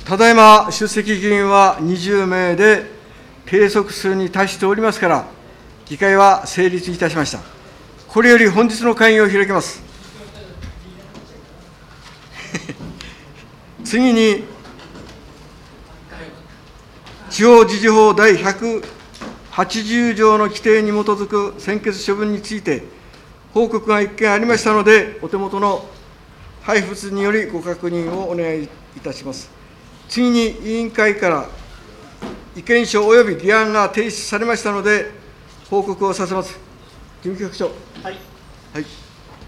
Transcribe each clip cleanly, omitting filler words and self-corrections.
ただいま出席議員は20名で計測数に達しておりますから、議会は成立いたしました。これより本日の会議を開きます。次に、地方自治法第180条の規定に基づく専決処分について、報告が1件ありましたので、お手元の配布物によりご確認をお願いいたします。次に、委員会から意見書及び議案が提出されましたので、報告をさせます。事務局長。はい。はい。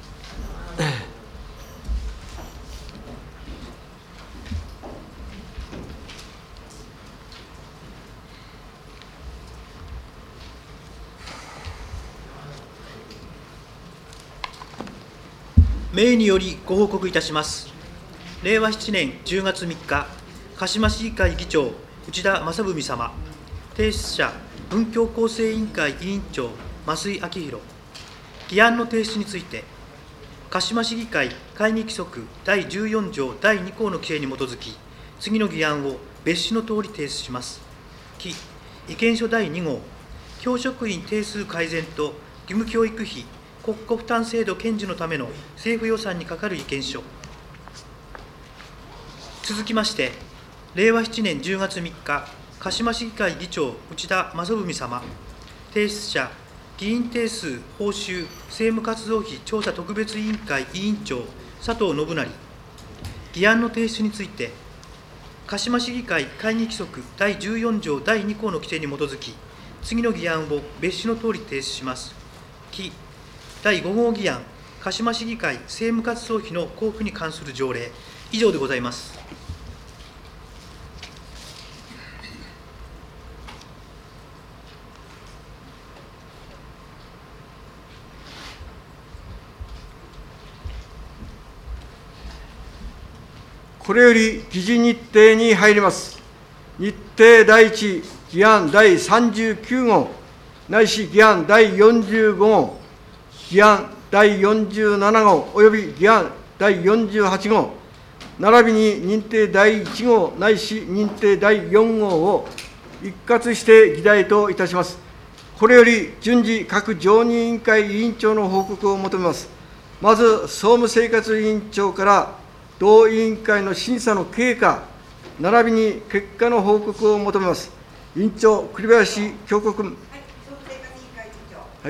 名によりご報告いたします。令和7年10月3日、鹿島市議会議長、内田正文様、提出者、文教構成委員会委員長、増井明弘。議案の提出について、鹿島市議会会議規則第14条第2項の規定に基づき、次の議案を別紙のとおり提出します。記意見書第2号、教職員定数改善と義務教育費国庫負担制度堅持のための政府予算にかかる意見書。続きまして、令和7年10月3日、鹿島市議会議長、内田正文様、提出者、議員定数報酬政務活動費調査特別委員会委員長、佐藤信成。議案の提出について、鹿島市議会会議規則第14条第2項の規定に基づき、次の議案を別紙のとおり提出します。記第5号議案、鹿島市議会政務活動費の交付に関する条例。以上でございます。 これより議事日程に入ります。日程第1、議案第39号、ないし議案第45号、議案第47号および議案第48号、並びに認定第1号ないし認定第4号を一括して議題といたします。これより順次、各常任委員会委員長の報告を求めます。まず、総務生活委員長から同委員会の審査の経過、並びに結果の報告を求めます。委員長、栗林恭子君。 総務生活委員会委員長。 はい。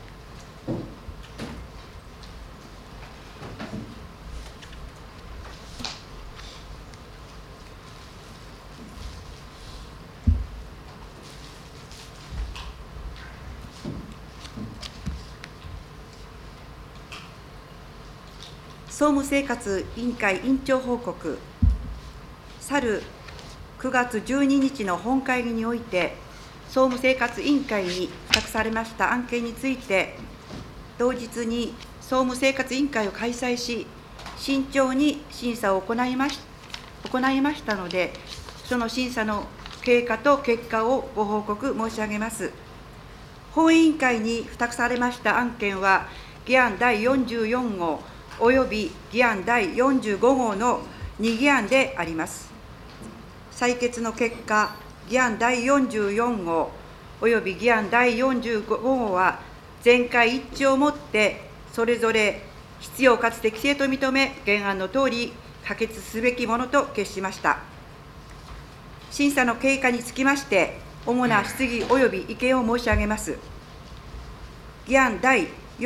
総務生活委員会委員長報告。去る9月12日の本会議において、総務生活委員会に付託されました案件について、同日に総務生活委員会を開催し、慎重に審査を行いましたので、その審査の経過と結果をご報告申し上げます。本委員会に付託されました案件は、議案第44号および議案第45号の2議案であります。採決の結果、議案第44号および議案第45号は、全会一致をもって、それぞれ必要かつ適正と認め、原案のとおり可決すべきものと決しました。審査の経過につきまして、主な質疑および意見を申し上げます。議案第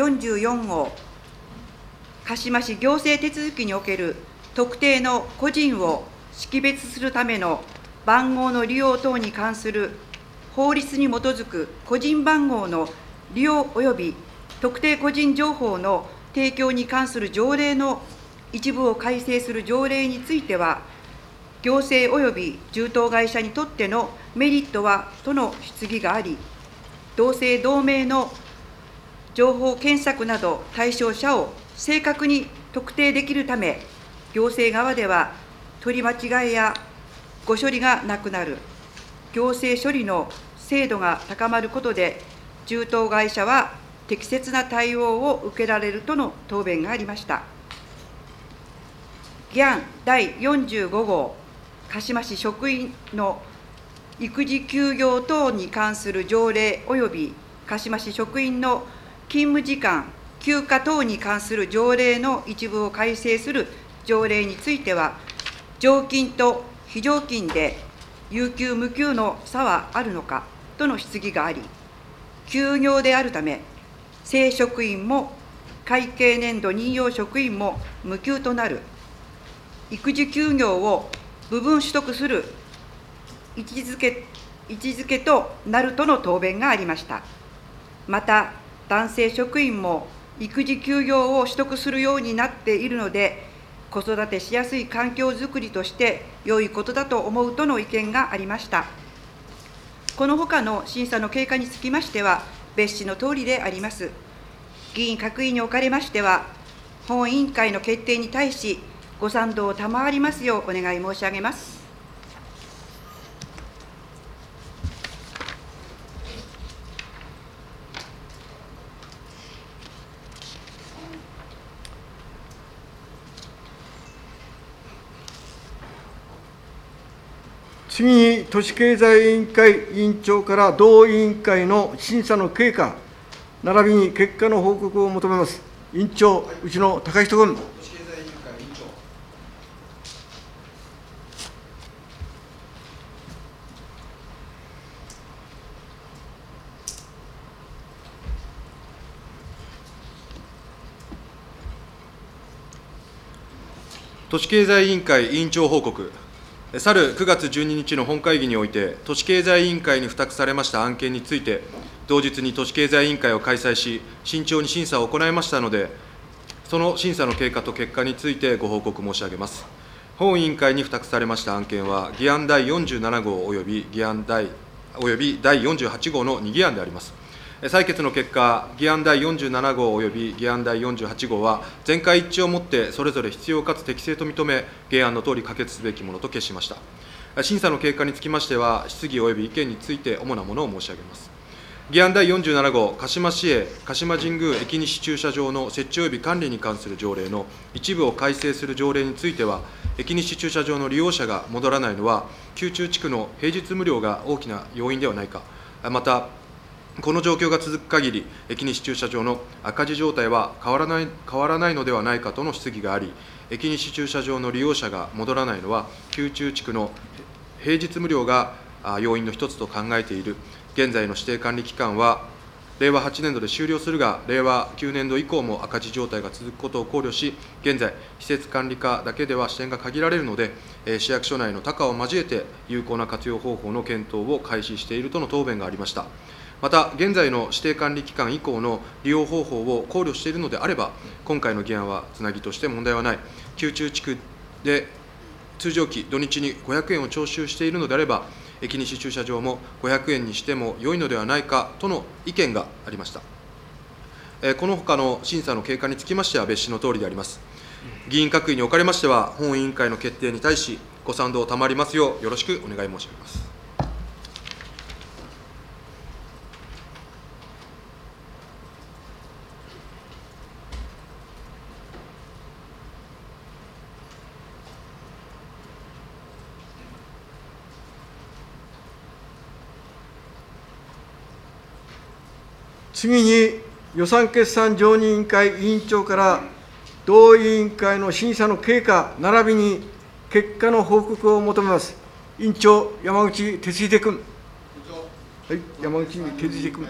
44号、鹿島市行政手続きにおける特定の個人を識別するための番号の利用等に関する法律に基づく個人番号の利用及び特定個人情報の提供に関する条例の一部を改正する条例については、行政及び充当会社にとってのメリットはとの質疑があり、同姓同名の情報検索など対象者を正確に特定できるため、行政側では取り間違いや誤処理がなくなる、行政処理の精度が高まることで、充当会社は適切な対応を受けられるとの答弁がありました。議案第45号、 鹿島市職員の育児休業等に関する条例及び鹿島市職員の勤務時間、休暇等に関する条例の一部を改正する条例については、常勤と非常勤で有給無給の差はあるのかとの質疑があり、休業であるため、正職員も会計年度任用職員も無給となる、育児休業を部分取得する位置づけとなるとの答弁がありました。また、男性職員も育児休業を取得するようになっているので、子育てしやすい環境づくりとして良いことだと思うとの意見がありました。このほかの審査の経過につきましては、別紙のとおりであります。議員各位におかれましては、本委員会の決定に対し、ご賛同を賜りますようお願い申し上げます。 次に、都市経済委員会委員長から同委員会の審査の経過、並びに結果の報告を求めます。委員長、内野貴人君。 都市経済委員会委員長報告。去る9月12日の本会議において、都市経済委員会に付託されました案件について、同日に都市経済委員会を開催し、慎重に審査を行いましたので、その審査の経過と結果についてご報告申し上げます。本委員会に付託されました案件は、議案第47号および第48号の2議案であります。採決の結果、議案第47号および議案第48号は、全会一致をもってそれぞれ必要かつ適正と認め、原案のとおり可決すべきものと決しました。審査の経過につきましては、質疑および意見について主なものを申し上げます。議案第47号、鹿島市営鹿島神宮駅西駐車場の設置および管理に関する条例の一部を改正する条例については、駅西駐車場の利用者が戻らないのは、宮中地区の平日無料が大きな要因ではないか、また、この状況が続く限り、駅西駐車場の赤字状態は変わらないのではないかとの質疑があり、駅西駐車場の利用者が戻らないのは、宮中地区の平日無料が要因の一つと考えている。現在の指定管理期間は、令和8年度で終了するが、令和9年度以降も赤字状態が続くことを考慮し、現在、施設管理課だけでは視点が限られるので、市役所内の多課を交えて、有効な活用方法の検討を開始しているとの答弁がありました。また、現在の指定管理期間以降の利用方法を考慮しているのであれば、今回の議案はつなぎとして問題はない。宮中地区で通常期、土日に500円を徴収しているのであれば、駅西駐車場も500円にしても良いのではないかとの意見がありました。このほかの審査の経過につきましては、別紙のとおりであります。議員各位におかれましては、本委員会の決定に対し、ご賛同賜りますよう、よろしくお願い申し上げます。 次に、予算決算常任委員会委員長から同委員会の審査の経過、並びに結果の報告を求めます。委員長、山口哲秀君。はい、山口哲秀君。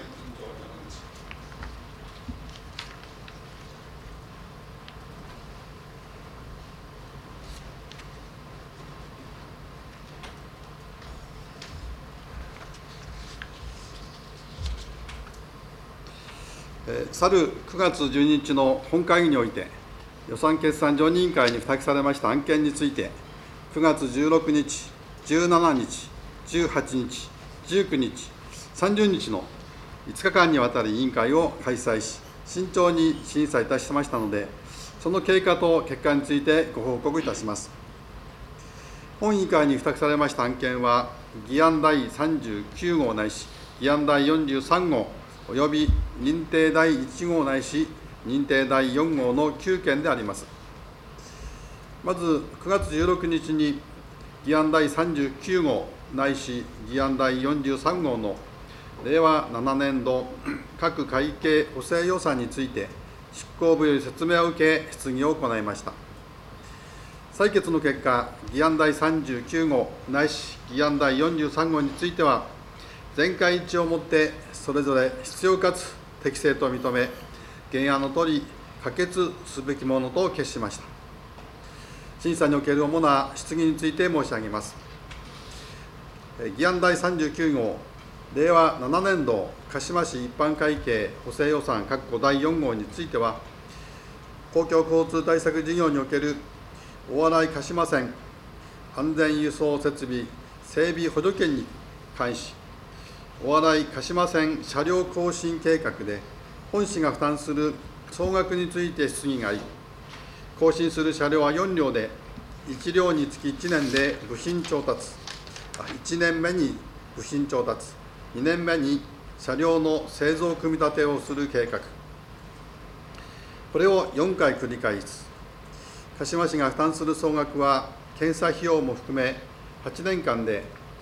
去る9月12日の本会議において、予算決算常任委員会に付託されました案件について、9月16日、17日、18日、19日、30日の5日間にわたり委員会を開催し、慎重に審査いたしましたので、その経過と結果についてご報告いたします。本委員会に付託されました案件は、議案第39号ないし、議案第43号、および認定第1号ないし、認定第4号の9件であります。まず、9月16日に議案第39号ないし議案第43号の令和7年度各会計補正予算について、執行部より説明を受け、質疑を行いました。採決の結果、議案第39号ないし議案第43号については、全会一致をもってそれぞれ必要かつ適正と認め、原案のとおり可決すべきものと決しました。審査における主な質疑について申し上げます。議案第39号令和7年度鹿島市一般会計補正予算第4号については、公共交通対策事業における大洗鹿島線安全輸送設備整備補助金に関し、大洗鹿島線車両更新計画で本市が負担する総額について質疑があり、更新する車両は4両で、1両につき1年で部品調達、1年目に部品調達、2年目に車両の製造組み立てをする計画、これを4回繰り返す。鹿島市が負担する総額は、検査費用も含め、8年間で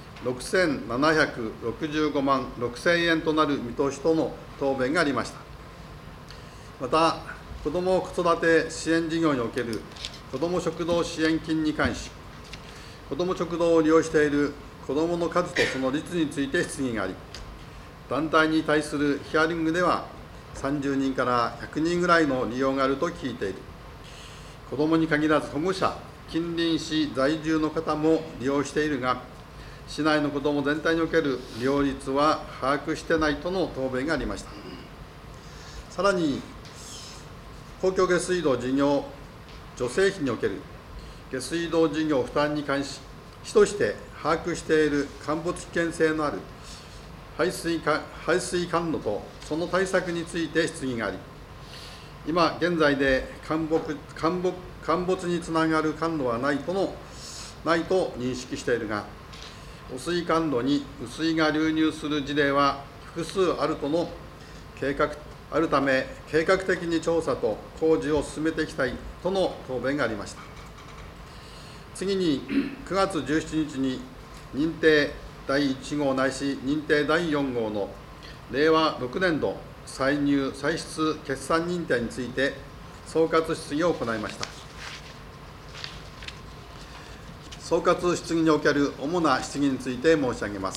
6765万6000円となる見通しとの答弁がありました。また、子ども子育て支援事業における子ども食堂支援金に関し、子ども食堂を利用している子どもの数とその率について質疑があり、団体に対するヒアリングでは、30人から100人ぐらいの利用があると聞いている。子どもに限らず保護者、近隣市在住の方も利用しているが、市内の子ども全体における利用率は把握してないとの答弁がありました。さらに、公共下水道事業助成費における下水道事業負担に関し、市として把握している陥没危険性のある排水管路とその対策について質疑があり、今現在で陥没につながる管路はないと認識しているが、汚水管路に雨水が流入する事例は複数あるため、計画的に調査と工事を進めていきたいとの答弁がありました。次に、9月17日に認定第1号ないし認定第4号の令和6年度歳入歳出決算認定について総括質疑を行いました。総括質疑における主な質疑について申し上げます。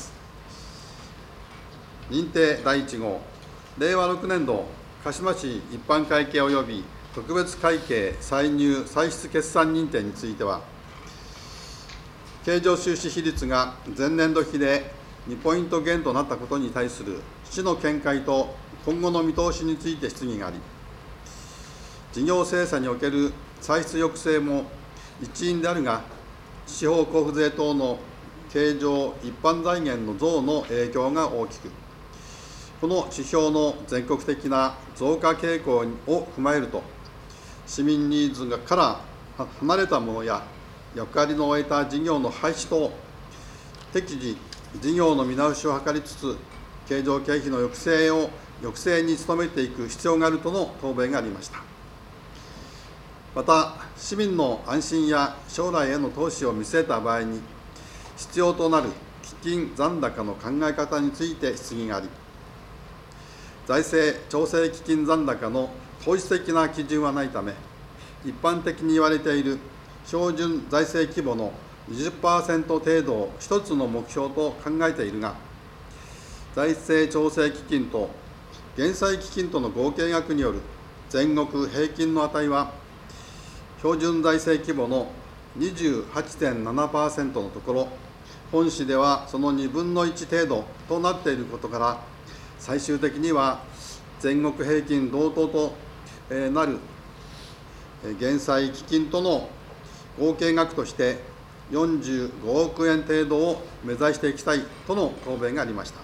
認定第1号令和6年度鹿島市一般会計及び特別会計歳入歳出決算認定については、経常収支比率が前年度比で2ポイント減となったことに対する市の見解と今後の見通しについて質疑があり、事業精査における歳出抑制も一因であるが、地方交付税等の経常一般財源の増の影響が大きく、この指標の全国的な増加傾向を踏まえると、市民ニーズから離れたものや、役割の終えた事業の廃止と、適時、事業の見直しを図りつつ、経常経費の抑制に努めていく必要があるとの答弁がありました。また、市民の安心や将来への投資を見据えた場合に、必要となる基金残高の考え方について質疑があり、財政調整基金残高の統一的な基準はないため、一般的に言われている標準財政規模の 20% 程度を一つの目標と考えているが、財政調整基金と減債基金との合計額による全国平均の値は、標準財政規模の 28.7% のところ、本市ではその2分の1程度となっていることから、最終的には全国平均同等となる減債基金との合計額として45億円程度を目指していきたいとの答弁がありました。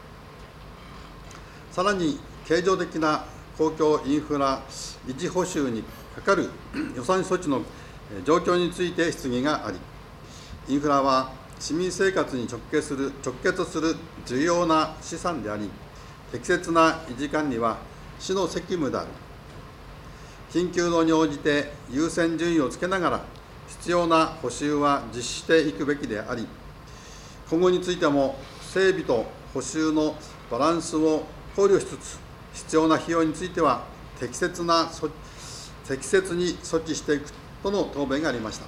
さらに、経常的な公共インフラ維持補修にかかる予算措置の状況について質疑があり、インフラは市民生活に直結する重要な資産であり、適切な維持管理は市の責務である。緊急度に応じて優先順位をつけながら、 必要な補修は実施していくべきであり、今後についても整備と補修のバランスを考慮しつつ、必要な費用については適切に措置していくとの答弁がありました。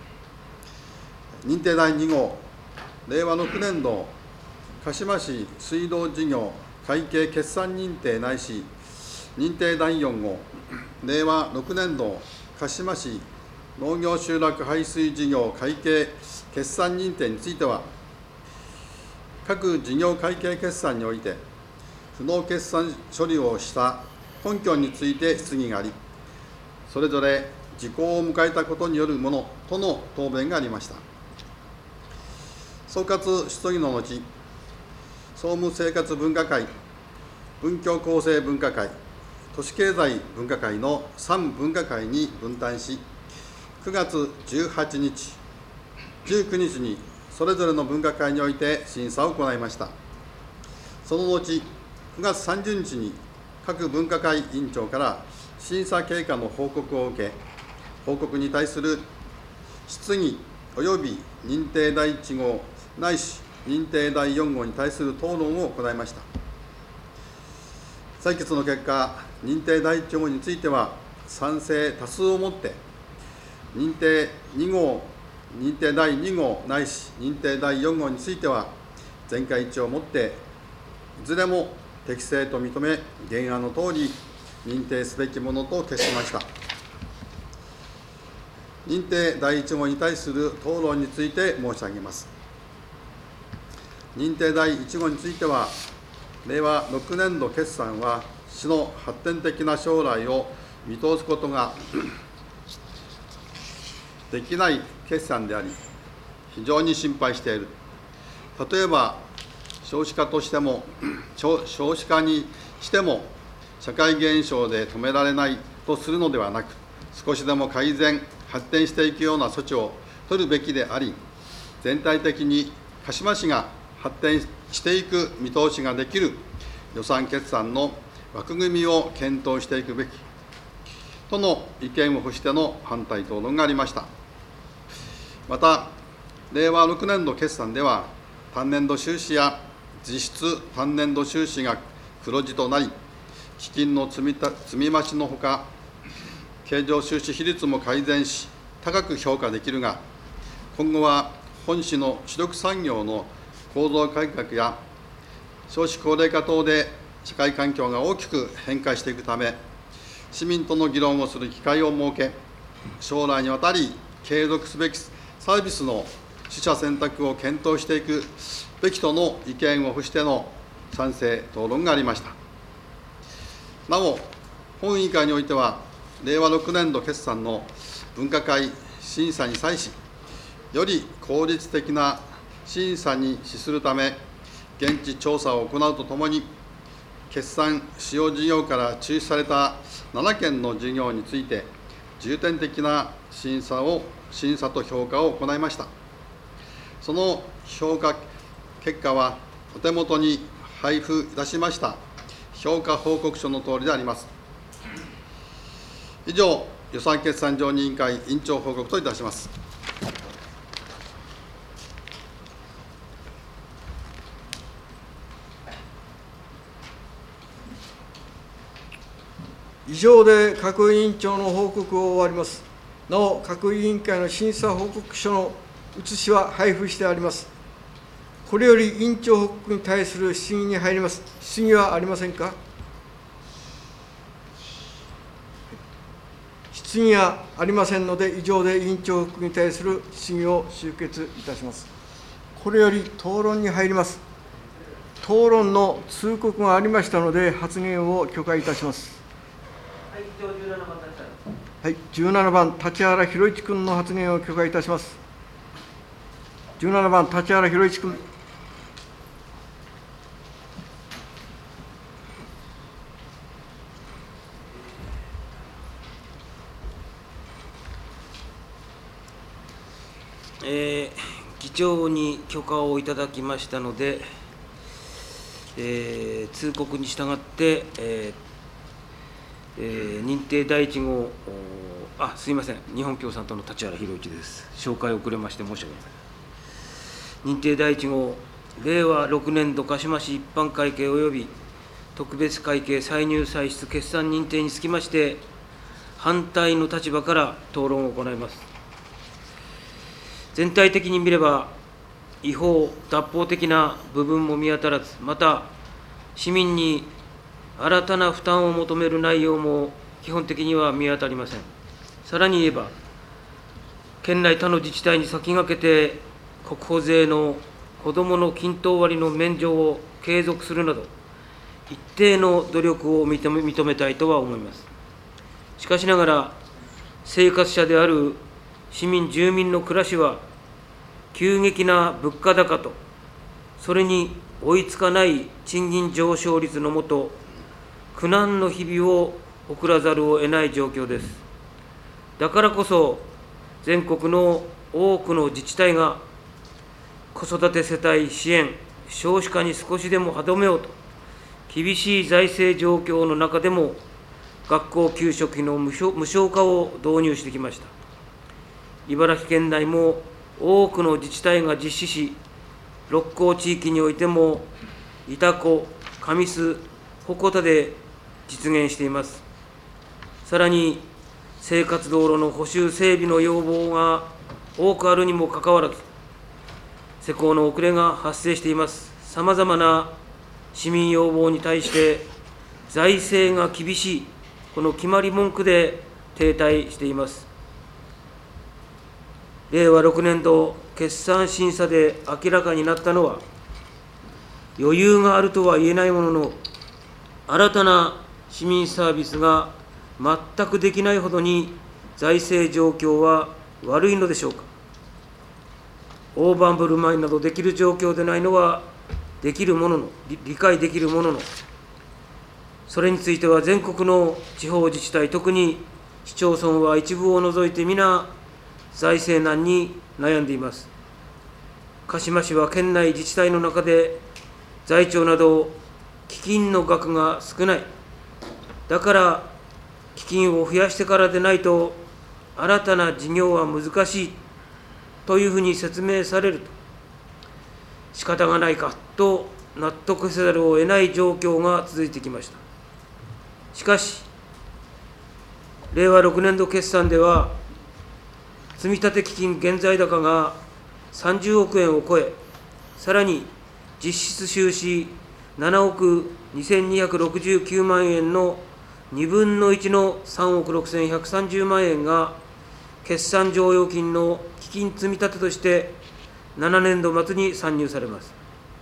認定第2号、令和6年度鹿島市水道事業会計決算認定ないし認定第4号、令和6年度鹿島市農業集落排水事業会計決算認定については、各事業会計決算において、不納決算処理をした根拠について質疑があり、それぞれ時効を迎えたことによるものとの答弁がありました。総括質疑の後、総務生活分科会、文教厚生分科会、都市経済分科会の3分科会に分担し、9月18日、19日にそれぞれの分科会において審査を行いました。その後、9月30日に各分科会委員長から審査経過の報告を受け、報告に対する質疑及び認定第1号ないし認定第4号に対する討論を行いました。採決の結果、認定第1号については賛成多数をもって、認定2号、認定第2号ないし認定第4号については全会一致をもっていずれも適正と認め、原案のとおり認定すべきものと決しました。認定第1号に対する討論について申し上げます。認定第1号については、令和6年度決算は市の発展的な将来を見通すことができない決算であり、非常に心配している。例えば、少子化にしても、社会現象で止められないとするのではなく、少しでも改善、発展していくような措置を取るべきであり、全体的に鹿島市が発展していく見通しができる予算決算の枠組みを検討していくべきとの意見を付しての反対討論がありました。また、令和6年度決算では、単年度収支や実質単年度収支が黒字となり、基金の積み増しのほか、経常収支比率も改善し、高く評価できるが、今後は本市の主力産業の構造改革や少子高齢化等で社会環境が大きく変化していくため、市民との議論をする機会を設け、将来にわたり継続すべきサービスの取捨選択を検討していくべきとの意見を付しての賛成討論がありました。なお、本委員会においては、令和6年度決算の分科会審査に際し、より効率的な審査に資するため、現地調査を行うとともに、決算使用事業から中止された7件の事業について、重点的な審査と評価を行いました。その評価結果は、お手元に配布いたしました評価報告書のとおりであります。以上、予算決算常任委員会委員長報告といたします。 以上で各委員長の報告を終わります。なお、各委員会の審査報告書の写しは配布してあります。これより委員長報告に対する質疑に入ります。質疑はありませんか。質疑がありませんので、以上で委員長報告に対する質疑を終結いたします。これより討論に入ります。討論の通告がありましたので、発言を許可いたします。はい、17番、立原宏一君の発言を許可いたします。17番、立原宏一君。 議長に許可をいただきましたので、通告に従って、 認定第1号、すいません、日本共産党の立原宏一です。紹介遅れまして申し訳ありません。認定第1号、令和6年度鹿島市一般会計及び特別会計歳入歳出決算認定につきまして、反対の立場から討論を行います。全体的に見れば、違法、脱法的な部分も見当たらず、また、市民に新たな負担を求める内容も基本的には見当たりません。さらに言えば、県内他の自治体に先駆けて、国保税の子どもの均等割の免除を継続するなど、一定の努力を認めたいとは思います。しかしながら、生活者である市民、住民の暮らしは、急激な物価高と、それに追いつかない賃金上昇率のもと、苦難の日々を送らざるを得ない状況です。だからこそ、全国の多くの自治体が、子育て世帯支援、少子化に少しでも歯止めようと、厳しい財政状況の中でも、学校給食費の無償化を導入してきました。茨城県内も多くの自治体が実施し、六甲地域においても、潮来、神栖、鉾田で実現しています。さらに、生活道路の補修整備の要望が多くあるにもかかわらず、施工の遅れが発生しています。さまざまな市民要望に対して、財政が厳しい、この決まり文句で停滞しています。令和6年度決算審査で明らかになったのは、余裕があるとは言えないものの、新たな市民サービスが全くできないほどに財政状況は悪いのでしょうか。大盤振る舞いなどできる状況でないのはできるものの、理解できるものの、それについては全国の地方自治体、特に市町村は一部を除いて皆、財政難に悩んでいます。鹿島市は県内自治体の中で、財庁など基金の額が少ない。だから、基金を増やしてからでないと、新たな事業は難しいというふうに説明されると、仕方がないかと納得せざるを得ない状況が続いてきました。しかし、令和6年度決算では、積立基金現在高が30億円を超え、さらに実質収支7億2269万円の2分の1の3億6130万円が、決算剰余金の基金積立として7年度末に算入されます。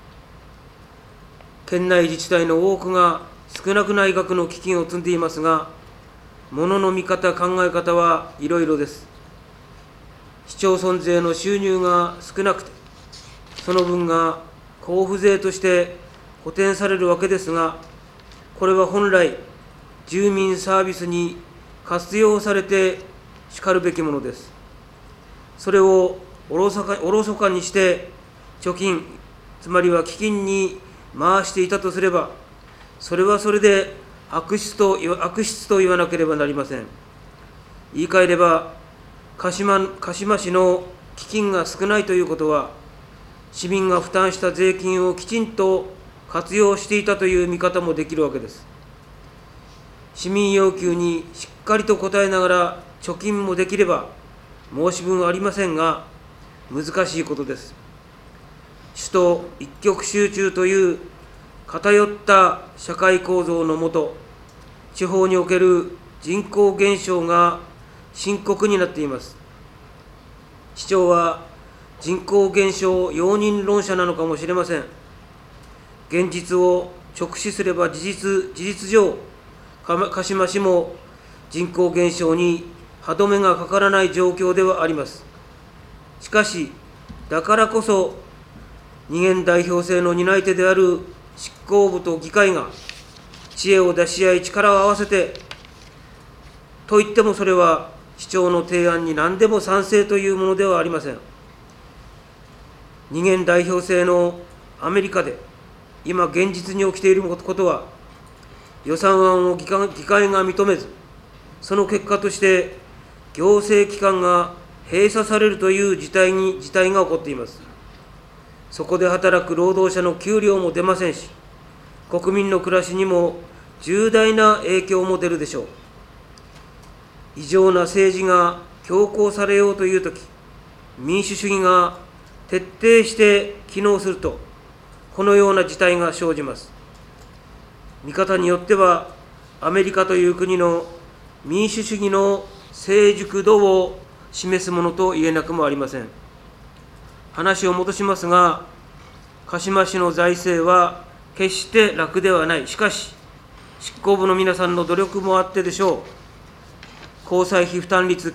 県内自治体の多くが少なくない額の基金を積んでいますが、ものの見方、考え方はいろいろです。市町村税の収入が少なくて、その分が交付税として補填されるわけですが、これは本来、住民サービスに活用されてしかるべきものです。それをおろそかにして貯金、つまりは基金に回していたとすれば、それはそれで悪質と言わなければなりません。言い換えれば、鹿島市の基金が少ないということは、市民が負担した税金をきちんと活用していたという見方もできるわけです。市民要求にしっかりと応えながら貯金もできれば申し分ありませんが、難しいことです。首都一極集中という偏った社会構造のもと、地方における人口減少が深刻になっています。市長は人口減少容認論者なのかもしれません。現実を直視すれば事実上、鹿島市も人口減少に歯止めがかからない状況ではあります。しかし、だからこそ、二元代表制の担い手である執行部と議会が知恵を出し合い力を合わせて、といってもそれは市長の提案に何でも賛成というものではありません。二元代表制のアメリカで今現実に起きていることは、 予算案を議会が認めず、その結果として、行政機関が閉鎖されるという事態が起こっています。そこで働く労働者の給料も出ませんし、国民の暮らしにも重大な影響も出るでしょう。異常な政治が強行されようというとき、民主主義が徹底して機能すると、このような事態が生じます。見方によっては、アメリカという国の民主主義の成熟度を示すものと言えなくもありません。話を戻しますが、鹿島市の財政は決して楽ではない。しかし、執行部の皆さんの努力もあってでしょう。交際費負担率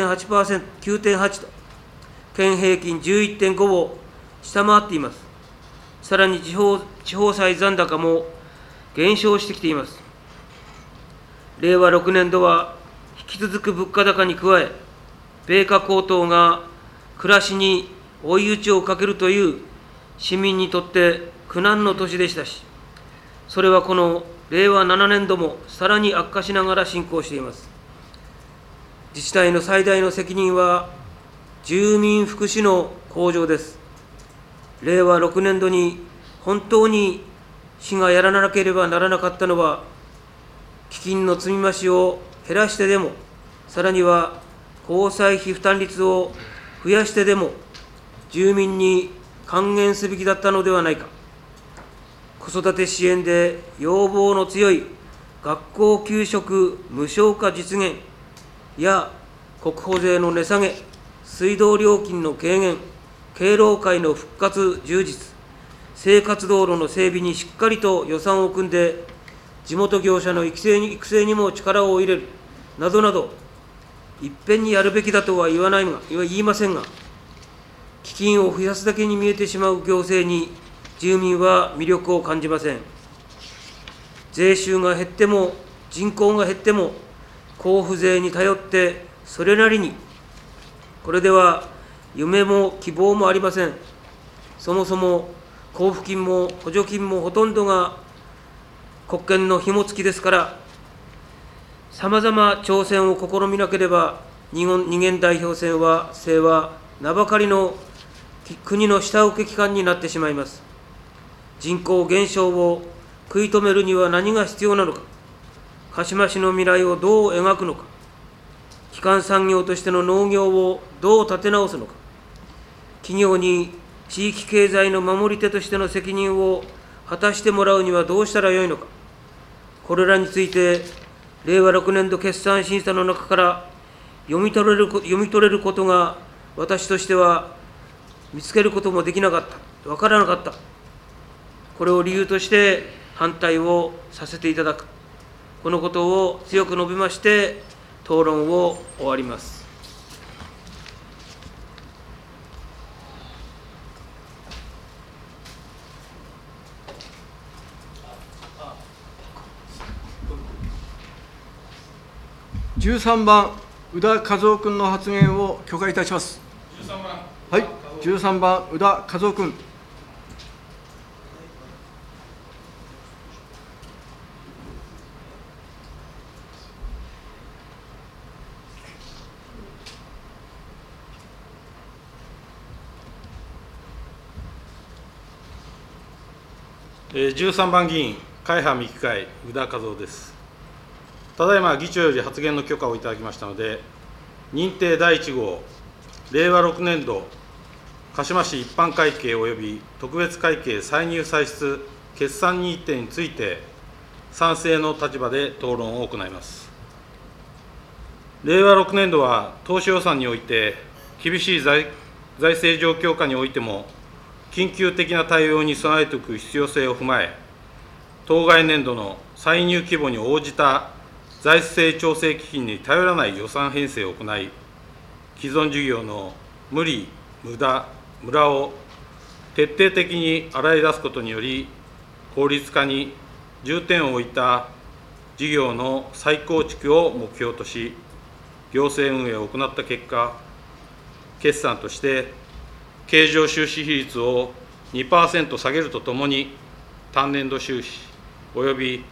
9.8% と、県平均 11.5 を下回っています。さらに地方債残高も減少してきています。令和6年度は引き続く物価高に加え、米価高騰が暮らしに追い打ちをかけるという市民にとって苦難の年でしたし、それはこの令和7年度もさらに悪化しながら進行しています。自治体の最大の責任は住民福祉の向上です。令和6年度に本当に市がやらなければならなかったのは、基金の積み増しを減らしてでも、さらには交際費負担率を増やしてでも、住民に還元すべきだったのではないか。子育て支援で要望の強い学校給食無償化実現や国保税の値下げ、水道料金の軽減、敬老会の復活充実、生活道路の整備にしっかりと予算を組んで、地元業者の育成にも力を入れるなどなど、いっぺんにやるべきだとは言いませんが、基金を増やすだけに見えてしまう行政に、住民は魅力を感じません。税収が減っても、人口が減っても、交付税に頼って、それなりに、これでは夢も希望もありません。そもそも交付金も補助金もほとんどが国権の紐付きですから、さまざま挑戦を試みなければ、二元代表制は名ばかりの国の下請け機関になってしまいます。人口減少を食い止めるには何が必要なのか、鹿島市の未来をどう描くのか、基幹産業としての農業をどう立て直すのか、企業に地域経済の守り手としての責任を果たしてもらうにはどうしたらよいのか、これらについて、令和6年度決算審査の中から読み取れることが、私としては見つけることもできなかった、分からなかった、これを理由として反対をさせていただく、このことを強く述べまして、討論を終わります。 13番、宇田和夫君の発言を許可いたします。はい、13番、宇田和夫君。 13番議員、会派未記会、宇田和夫です。ただいま議長より発言の許可をいただきましたので、認定第1号、令和6年度、鹿島市一般会計及び特別会計歳入歳出決算認定について、賛成の立場で討論を行います。令和6年度は当初予算において、厳しい財政状況下においても、緊急的な対応に備えておく必要性を踏まえ、当該年度の歳入規模に応じた財政調整基金に頼らない予算編成を行い、既存事業の無理、無駄、ムラを徹底的に洗い出すことにより、効率化に重点を置いた事業の再構築を目標とし、行政運営を行った結果、決算として経常収支比率を 2% 下げるとともに、単年度収支および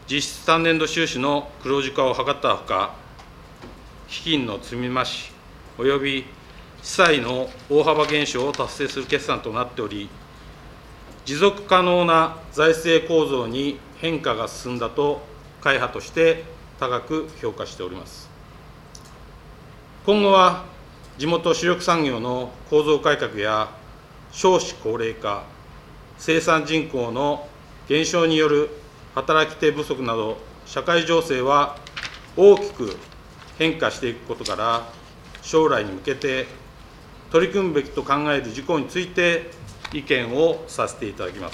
実質単年度収支の黒字化を図ったほか、基金の積み増しおよび負債の大幅減少を達成する決算となっており、持続可能な財政構造に変化が進んだと会派として高く評価しております。今後は地元主力産業の構造改革や少子高齢化、生産人口の減少による働き手不足など、社会情勢は大きく変化していくことから、将来に向けて取り組むべきと考える事項について意見をさせていただきます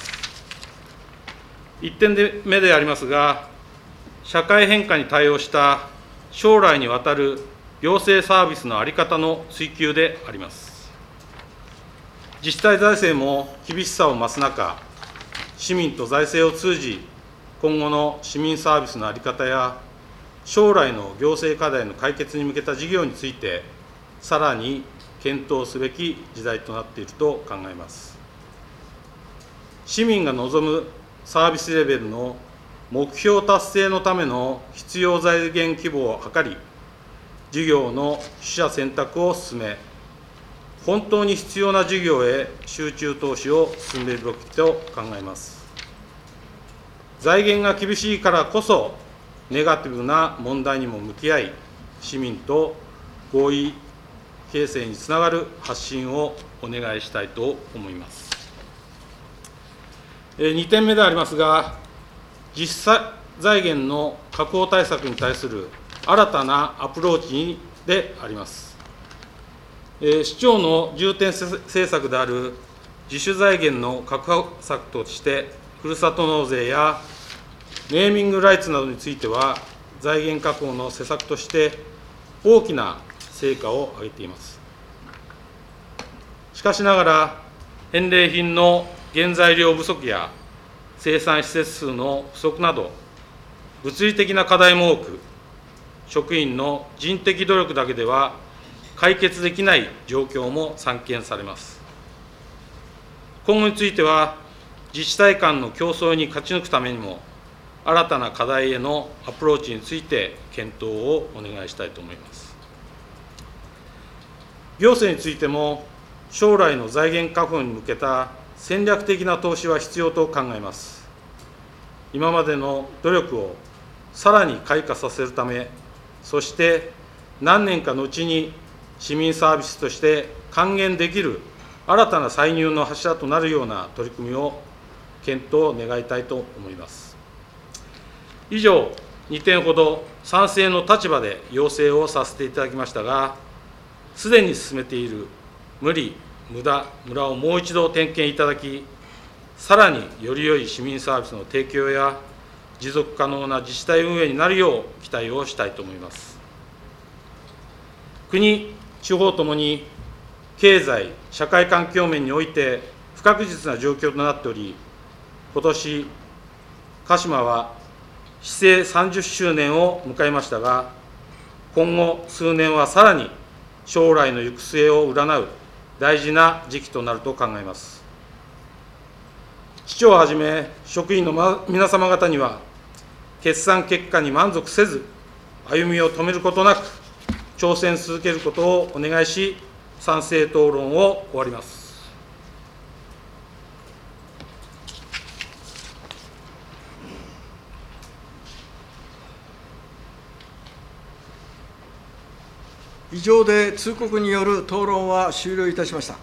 。1点目でありますが、社会変化に対応した将来にわたる行政サービスの在り方の追求であります。自治体財政も厳しさを増す中、市民と財政を通じ、今後の市民サービスの在り方や、将来の行政課題の解決に向けた事業について、さらに検討すべき時代となっていると考えます。市民が望むサービスレベルの目標達成のための必要財源規模を図り、事業の取捨選択を進め、本当に必要な事業へ集中投資を進めるべきと考えます。財源が厳しいからこそ、ネガティブな問題にも向き合い、市民と合意形成につながる発信をお願いしたいと思います。2点目でありますが、実際財源の確保対策に対する新たなアプローチであります。市長の重点政策である自主財源の確保策として、ふるさと納税やネーミングライツなどについては、財源確保の施策として大きな成果を上げています。しかしながら、返礼品の原材料不足や生産施設数の不足など、物理的な課題も多く、職員の人的努力だけでは解決できない状況も散見されます。今後については、自治体間の競争に勝ち抜くためにも、新たな課題へのアプローチについて検討をお願いしたいと思います。行政についても、将来の財源確保に向けた戦略的な投資は必要と考えます。今までの努力をさらに開花させるため、そして何年かのうちに市民サービスとして還元できる新たな歳入の柱となるような取り組みを検討願いたいと思います。以上、2点ほど賛成の立場で要請をさせていただきましたが、すでに進めている無理、無駄、ムラをもう一度点検いただき、さらにより良い市民サービスの提供や、持続可能な自治体運営になるよう期待をしたいと思います。国、地方ともに経済、社会環境面において不確実な状況となっており、今年、鹿島は市政30周年を迎えましたが、今後数年はさらに将来の行く末を占う大事な時期となると考えます。市長をはじめ職員の皆様方には、決算結果に満足せず、歩みを止めることなく、挑戦し続けることをお願いし、賛成討論を終わります。 以上で通告による討論は終了いたしました。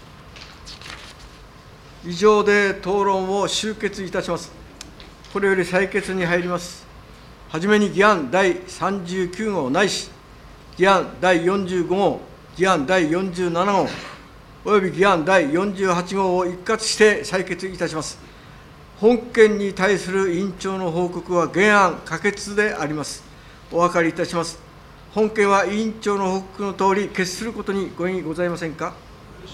以上で討論を終結いたします。これより採決に入ります。はじめに議案第39号ないし、議案第45号、議案第47号、および議案第48号を一括して採決いたします。本件に対する委員長の報告は原案可決であります。お分かりいたします。本件は委員長の報告のとおり決することにご異議ございませんか。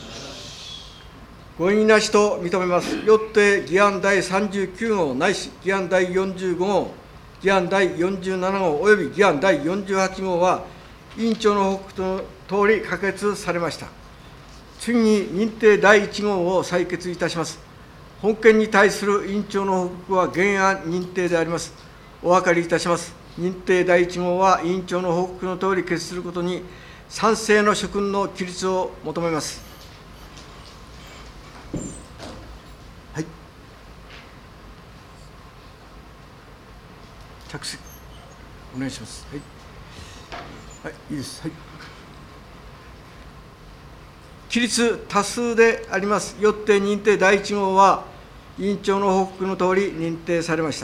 ご異議なしと認めます。よって議案第39号ないし議案第45号、議案第47号および議案第48号は委員長の報告のとおり可決されました。次に認定第1号を採決いたします。本件に対する委員長の報告は原案認定であります。 お分かりいたします。認定第1号は、委員長の報告のとおり決することに賛成の諸君の起立を求めます。はい。着席お願いします。はい。はい、いいです。はい。起立多数であります。よって認定第1号は、委員長の報告のとおり認定されました。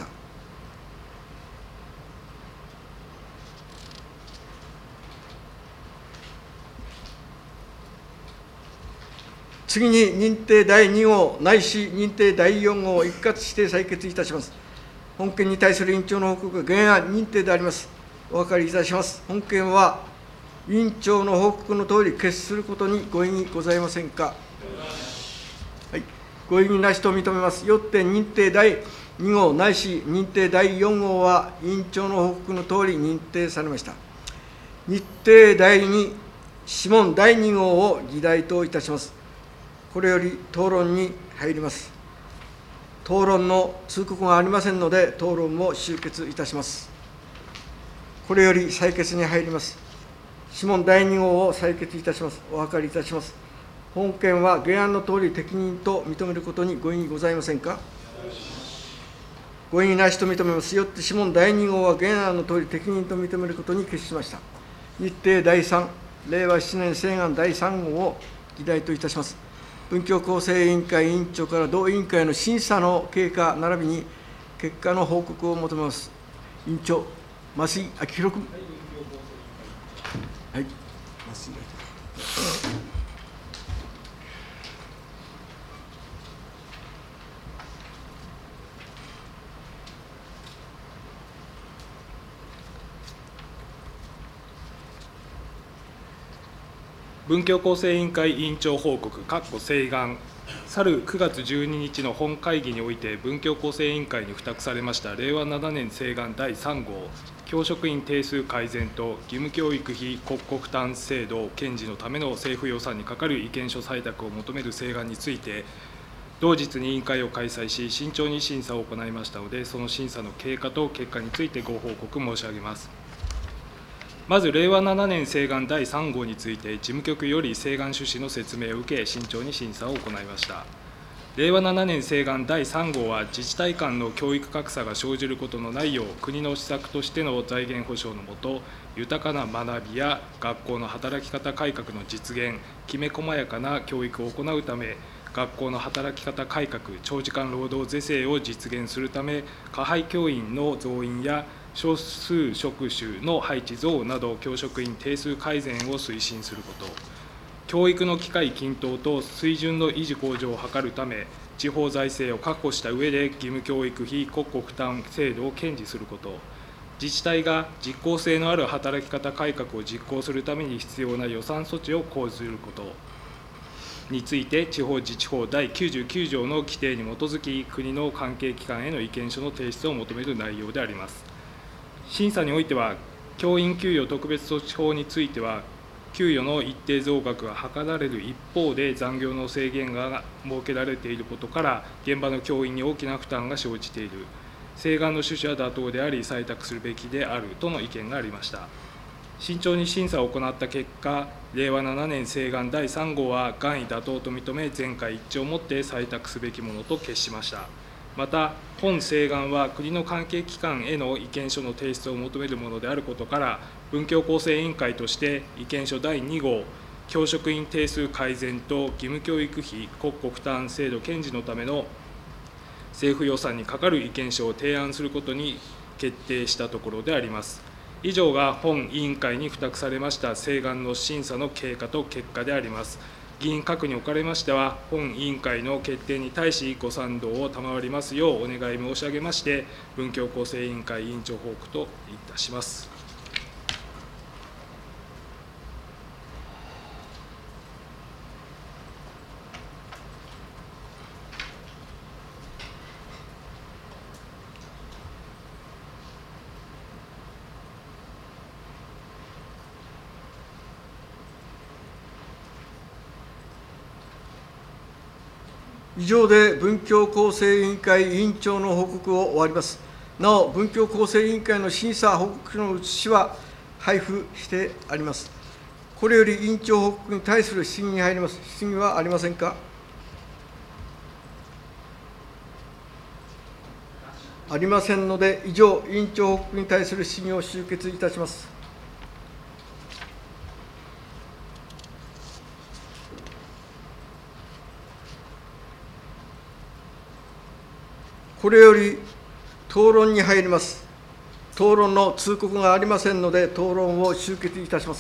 次に認定第2号ないし認定第4号を一括して採決いたします。本件に対する委員長の報告は原案認定であります。お分かりいたします。本件は委員長の報告のとおり決することにご異議ございませんか。はい、ご異議なしと認めます。よって認定第2号ないし認定第4号は委員長の報告のとおり認定されました。日程第2、諮問第2号を議題といたします。これより討論に入ります。討論の通告がありませんので、討論を終結いたします。これより採決に入ります。諮問第2号を採決いたします。お諮りいたします。本件は原案のとおり適任と認めることにご異議ございませんか。ご異議なしと認めます。よって諮問第2号は原案のとおり適任と認めることに決しました。日程第3、令和7年請願第3号を議題といたします。文教構成委員会委員長から同委員会の審査の経過並びに結果の報告を求めます。委員長、増井明弘君。はい、増井明弘君。 文教構成委員会委員長報告請願去る9月12日の本会議において文教構成委員会に付託されました令和7年請願第3号教職員定数改善と義務教育費国庫負担制度堅持のための政府予算にかかる意見書採択を求める請願について同日に委員会を開催し慎重に審査を行いましたので、その審査の経過と結果についてご報告申し上げます。まず令和7年請願第3号について事務局より請願趣旨の説明を受け慎重に審査を行いました。令和7年請願第3号は自治体間の教育格差が生じることのないよう国の施策としての財源保障のもと豊かな学びや学校の働き方改革の実現きめ細やかな教育を行うため学校の働き方改革長時間労働是正を実現するため加配教員の増員や少数職種の配置増など教職員定数改善を推進すること、教育の機会均等と水準の維持向上を図るため、地方財政を確保した上で義務教育費国庫負担制度を堅持すること、自治体が実効性のある働き方改革を実行するために必要な予算措置を講ずることについて、地方自治法第99条の規定に基づき、国の関係機関への意見書の提出を求める内容であります。審査においては、教員給与特別措置法については、給与の一定増額が図られる一方で、残業の制限が設けられていることから、現場の教員に大きな負担が生じている、請願の趣旨は妥当であり、採択するべきであるとの意見がありました。慎重に審査を行った結果、令和7年請願第3号は、願意妥当と認め、全会一致をもって採択すべきものと決しました。また、本請願は国の関係機関への意見書の提出を求めるものであることから、文教構成委員会として意見書第2号、教職員定数改善と義務教育費国庫負担制度堅持のための政府予算にかかる意見書を提案することに決定したところであります。以上が本委員会に付託されました請願の審査の経過と結果であります。議員各におかれましては、本委員会の決定に対しご賛同を賜りますようお願い申し上げまして、文教構成委員会委員長報告といたします。 以上で文教構成委員会委員長の報告を終わります。 なお、文教構成委員会の審査報告書の写しは配布してあります。これより委員長報告に対する質疑に入ります。質疑はありませんか。ありませんので、以上、委員長報告に対する質疑を終結いたします。これより討論に入ります。討論の通告がありませんので、討論を終結いたします。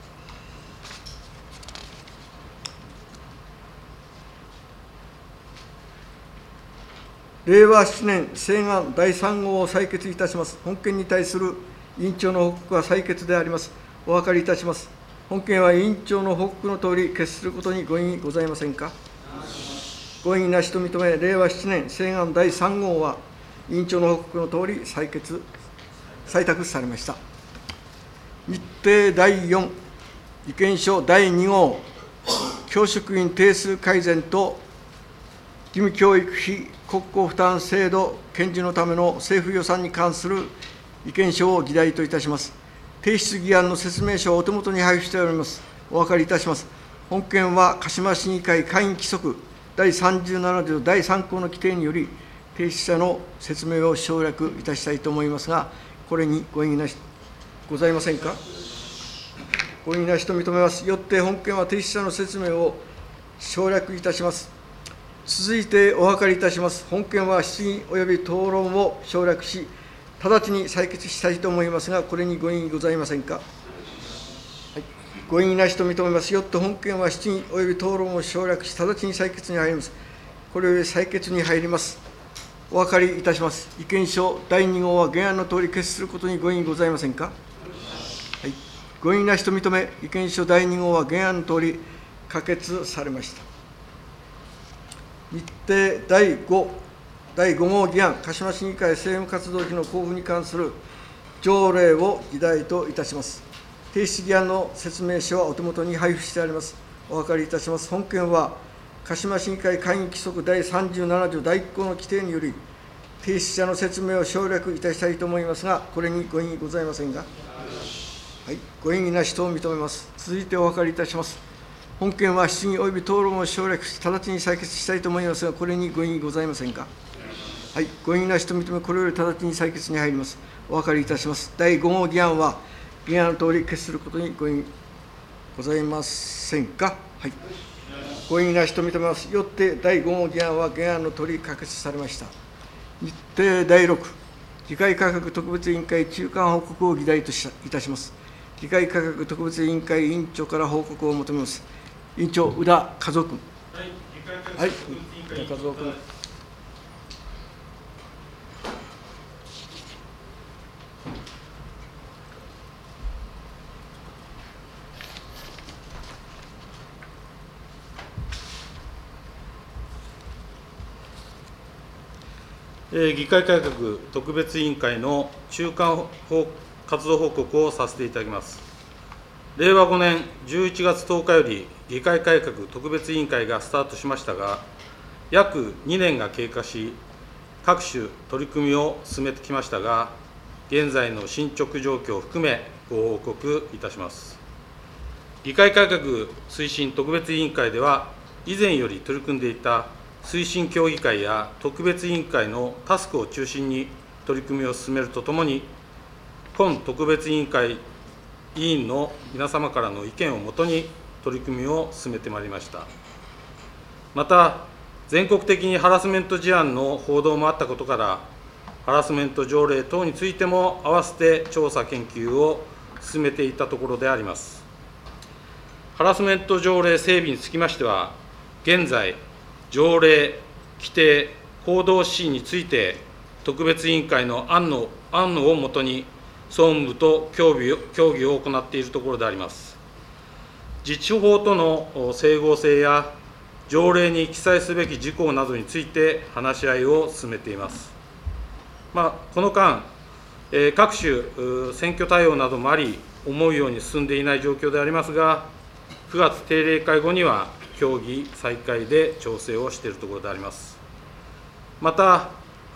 令和7年請願第3号を採決いたします。本件に対する委員長の報告は採決であります。お分かりいたします。本件は委員長の報告のとおり決することにご異議ございませんか。ご異議なしと認め、令和7年請願第3号は委員長の報告のとおり採択されました。日程第4、意見書第2号、教職員定数改善と義務教育費国庫負担制度堅持のための政府予算に関する意見書を議題といたします。提出議案の説明書をお手元に配布しております。お分かりいたします。本件は鹿島市議会会員規則第37条第3項の規定により、提出者の説明を省略いたしたいと思いますが、これにご異議なしございませんか。ご異議なしと認めます。よって本件は提出者の説明を省略いたします。続いてお諮りいたします。本件は質疑及び討論を省略し、直ちに採決したいと思いますが、これにご異議ございませんか。はい、ご異議なしと認めます。よって本件は質疑及び討論を省略し、直ちに採決に入ります。これより採決に入ります。お分かりいたします。意見書第2号は原案のとおり決することにご異議ございませんか。はい、ご異議なしと認め、意見書第2号は原案のとおり可決されました。日程第5号議案、鹿島市議会政務活動費の交付に関する条例を議題といたします。提出議案の説明書はお手元に配布してあります。お分かりいたします。本件は鹿島市議会会議規則第37条第1項の規定により、提出者の説明を省略いたしたいと思いますが、これにご異議ございませんが。はい、ご異議なしと認めます。続いてお分かりいたします。本件は質疑及び討論を省略し、直ちに採決したいと思いますが、これにご異議ございませんか。はい、ご異議なしと認め、これより直ちに採決に入ります。お分かりいたします。第5号議案は、議案のとおり決することにご異議ございませんか。はい、ご異議なしと認めます。よって第5号議案は原案のとおり可決されました。日程第6、議会改革特別委員会中間報告を議題といたします。議会改革特別委員会委員長から報告を求めます。委員長、宇田和夫君。はい、宇田和夫君。 議会改革特別委員会の中間活動報告をさせていただきます。令和5年11月10日より議会改革特別委員会がスタートしましたが、約2年が経過し、各種取り組みを進めてきましたが、現在の進捗状況を含めご報告いたします。議会改革推進特別委員会では、以前より取り組んでいた推進協議会や特別委員会のタスクを中心に取り組みを進めるとともに、本特別委員会委員の皆様からの意見をもとに取り組みを進めてまいりました。また、全国的にハラスメント事案の報道もあったことから、ハラスメント条例等についても併せて調査研究を進めていたところであります。ハラスメント条例整備につきましては、現在、条例、規定、行動指針について、特別委員会の案のをもとに、総務部と協議を行っているところであります。自治法との整合性や、条例に記載すべき事項などについて話し合いを進めています。この間、各種選挙対応などもあり、思うように進んでいない状況でありますが、9月定例会後には、協議再開で調整をしているところであります。また、ハ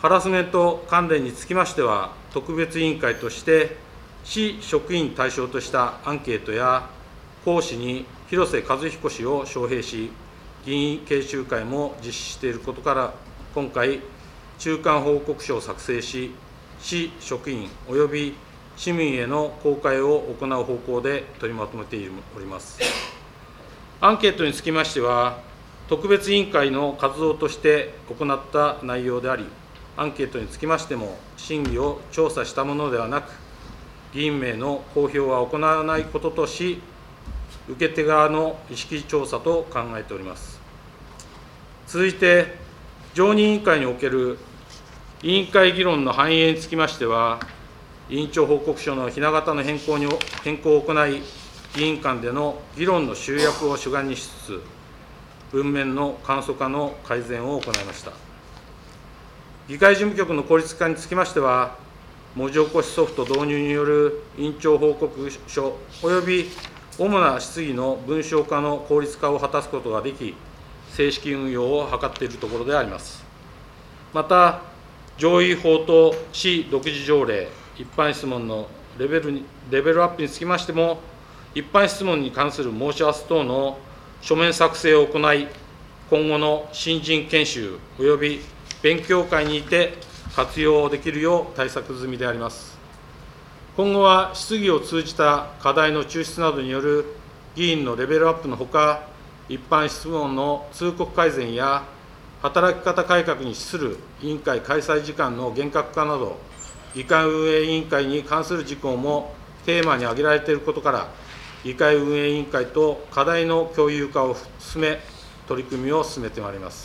ハラスメント関連につきましては、特別委員会として、市職員対象としたアンケートや、講師に広瀬和彦氏を招聘し、議員研修会も実施していることから、今回、中間報告書を作成し、市職員および市民への公開を行う方向で取りまとめております。アンケートにつきましては、特別委員会の活動として行った内容であり、アンケートにつきましても、真偽を調査したものではなく、議員名の公表は行わないこととし、受け手側の意識調査と考えております。続いて、常任委員会における委員会議論の反映につきましては、委員長報告書のひな形の変更を行い、議員間での議論の集約を主眼にしつつ、文面の簡素化の改善を行いました。議会事務局の効率化につきましては、文字起こしソフト導入による委員長報告書および主な質疑の文章化の効率化を果たすことができ、正式運用を図っているところであります。また、上位法と市独自条例、一般質問のレベルアップにつきましても、一般質問に関する申し合わせ等の書面作成を行い、今後の新人研修および勉強会にて活用できるよう対策済みであります。今後は質疑を通じた課題の抽出などによる議員のレベルアップのほか、一般質問の通告改善や働き方改革に資する委員会開催時間の厳格化など、議会運営委員会に関する事項もテーマに挙げられていることから、議会運営委員会と課題の共有化を進め、取り組みを進めてまいります。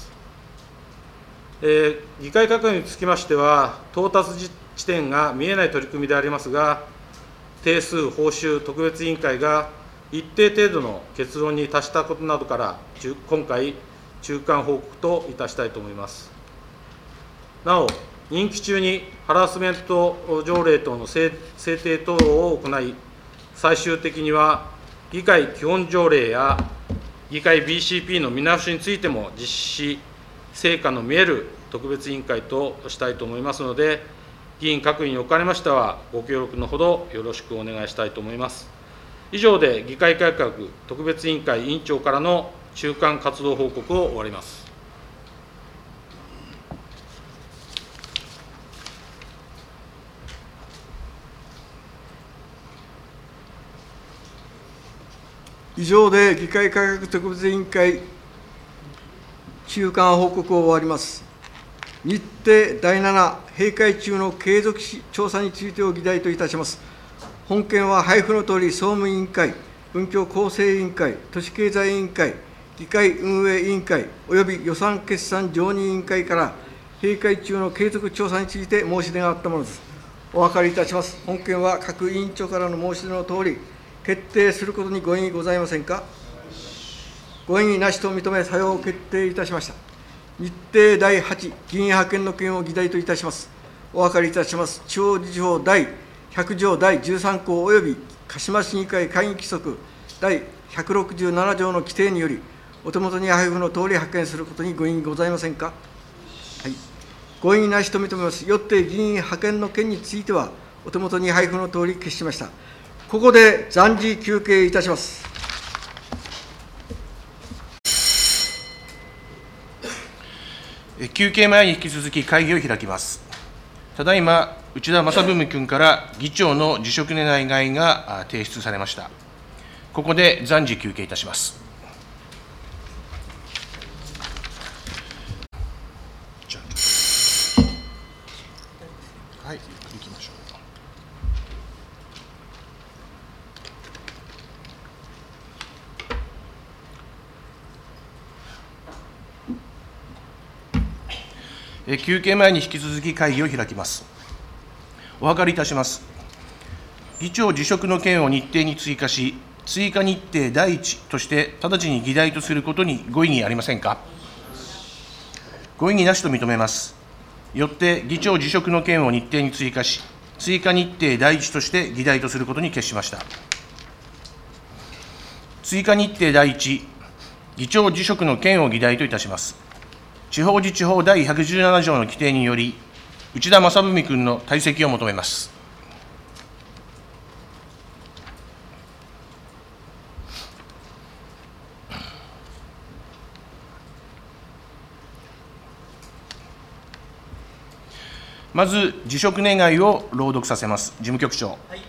議会改革につきましては、到達地点が見えない取り組みでありますが、定数報酬特別委員会が一定程度の結論に達したことなどから、今回、中間報告といたしたいと思います。なお、任期中にハラスメント条例等の制定等を行い、最終的には議会基本条例や議会 BCP の見直しについても実施し、成果の見える特別委員会としたいと思いますので、議員各位におかれましては、ご協力のほどよろしくお願いしたいと思います。以上で議会改革特別委員会委員長からの中間活動報告を終わります。 以上で議会改革特別委員会中間報告を終わります。日程第7、閉会中の継続調査についてを議題といたします。本件は配布のとおり、総務委員会、文教構成委員会、都市経済委員会、議会運営委員会および予算決算常任委員会から閉会中の継続調査について申し出があったものです。お分かりいたします。本件は各委員長からの申し出のとおり、決定することにご異議ございませんか。ご異議なしと認め、さよう決定いたしました。日程第8、議員派遣の件を議題といたします。お分かりいたします。地方自治法第100条第13項及び鹿島市議会会議規則第167条の規定により、お手元に配布のとおり派遣することにご異議ございませんか。はい、ご異議なしと認めます。よって議員派遣の件については、お手元に配布のとおり決しました。ここで暫時休憩いたします。 休憩前に引き続き会議を開きます。ただいま、内田正文君から議長の辞職願いが提出されました。ここで暫時休憩いたします。はい、行きましょう。休憩前に引き続き会議を開きます。お諮りいたします。議長辞職の件を日程に追加し、追加日程第一として直ちに議題とすることにご異議ありませんか。ご異議なしと認めます。よって議長辞職の件を日程に追加し、追加日程第一として議題とすることに決しました。追加日程第一、議長辞職の件を議題といたします。地方自治法第117条の規定により、 内田正文君の退席を求めます。まず、辞職願を朗読させます。事務局長。 はい。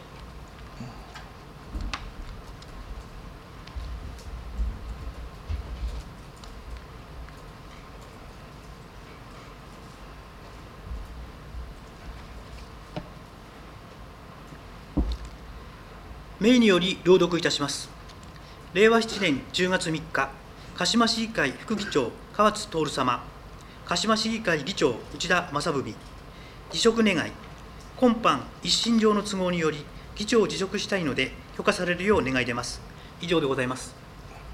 命により朗読いたします。令和7年10月3日、鹿島市議会副議長、川津徹様、鹿島市議会議長、内田正文、辞職願、今般一身上の都合により、議長を辞職したいので、許可されるよう願い出ます。以上でございます。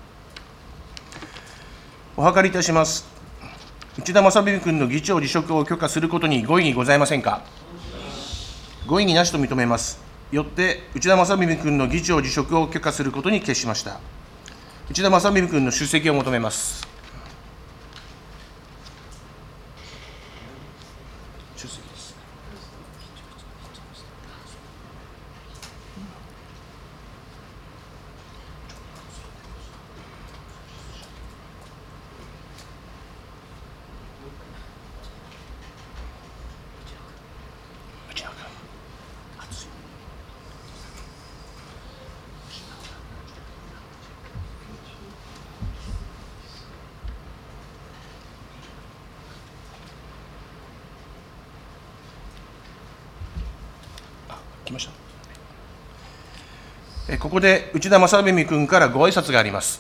お諮りいたします。内田正文君の議長辞職を許可することにご異議ございませんか。ご異議なしと認めます。よって、内田正文君の議長辞職を許可することに決しました。内田正文君の出席を求めます。出席です。来ました。ここで内田正文君からご挨拶があります。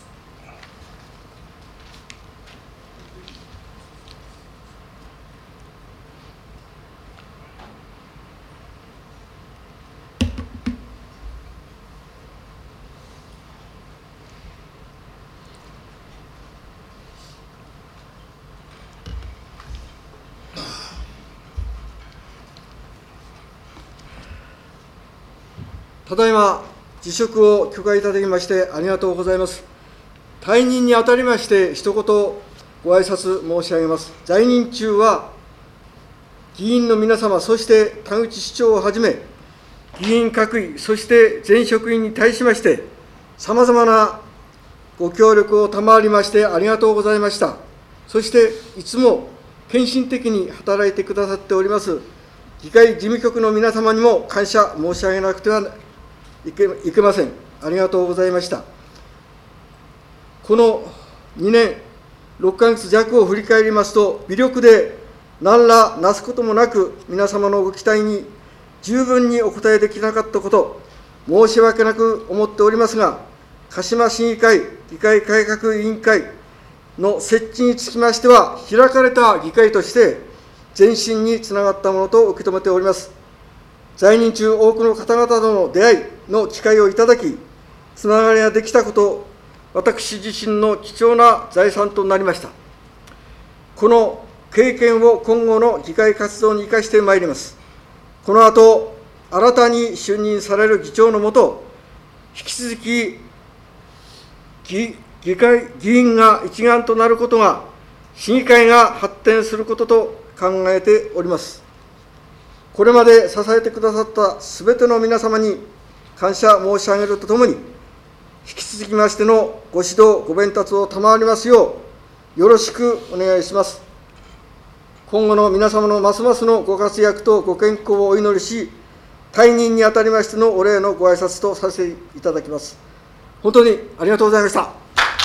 ただいま辞職を許可いただきましてありがとうございます。退任にあたりまして一言ご挨拶申し上げます。在任中は議員の皆様、そして田口市長をはじめ議員各位、そして全職員に対しましてさまざまなご協力を賜りましてありがとうございました。そしていつも献身的に働いてくださっております議会事務局の皆様にも感謝申し上げなくてはいけません。ありがとうございました。この2年6ヶ月弱を振り返りますと、微力で何らなすこともなく、皆様のご期待に十分にお応えできなかったこと、申し訳なく思っておりますが、鹿島市議会議会改革委員会の設置につきましては、開かれた議会として、前進につながったものと受け止めております。在任中、多くの方々との出会いの機会をいただき、つながりができたこと、私自身の貴重な財産となりました。この経験を今後の議会活動に生かしてまいります。この後、新たに就任される議長のもと、引き続き議員が一丸となることが、市議会が発展することと考えております。これまで支えてくださったすべての皆様に感謝申し上げるとともに、引き続きましてのご指導、ご鞭撻を賜りますよう、よろしくお願いします。今後の皆様のますますのご活躍とご健康をお祈りし、退任にあたりましてのお礼のご挨拶とさせていただきます。本当にありがとうございました。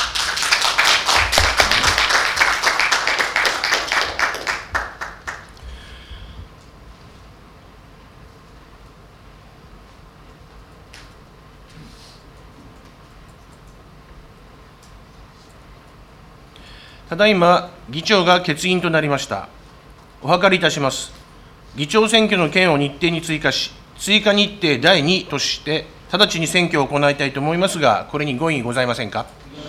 ただいま、議長が欠員となりました。お諮りいたします。議長選挙の件を日程に追加し、追加日程第2として、直ちに選挙を行いたいと思いますが、これにご異議ございませんか。